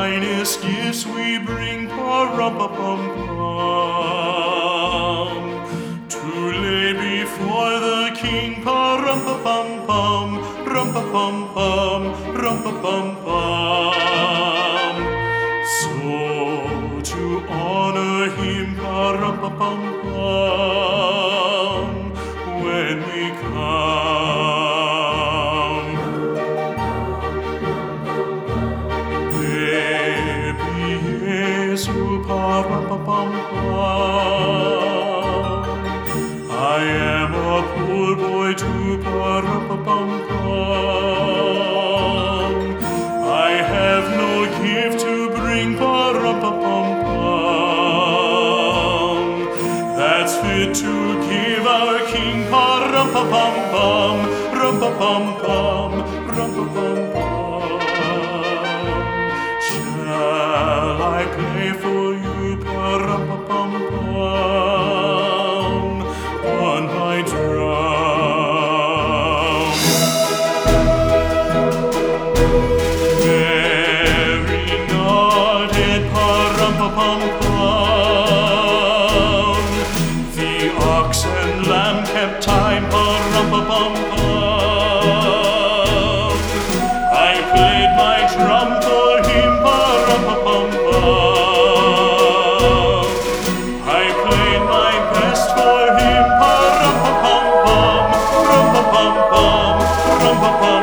finest gifts we bring, pa-rum-pa-pum-pum, to lay before the King, pa-rum-pa-pum-pum, rum-pa-pum-pum, rum-pa-pum-pum. So to honor him, pa-rum-pa-pum-pum, when we come, baby Jesu, pa-rum-pa-pum-pum, I am a poor boy too, pa-rum-pa-pum-pum, I have no gift to bring, pa-rum-pa-pum-pum, that's fit to give our King, pa-rum-pa-pum-pum, rum-pa-pum-pum, rum-pa-pum-pum. Shall I play for you, pa-rum-pa-pum-pum, on my drum? Very nodded, pa-rum-pa-pum-pum, the ox and lamb kept time, pa-rum-pa-pum-pum. I played my drum for him, pa-rum-pa-pum-pum. I played my best for him, pa-rum-pa-pum-pum, rum-pa-pum-pum, rum-pa-pum.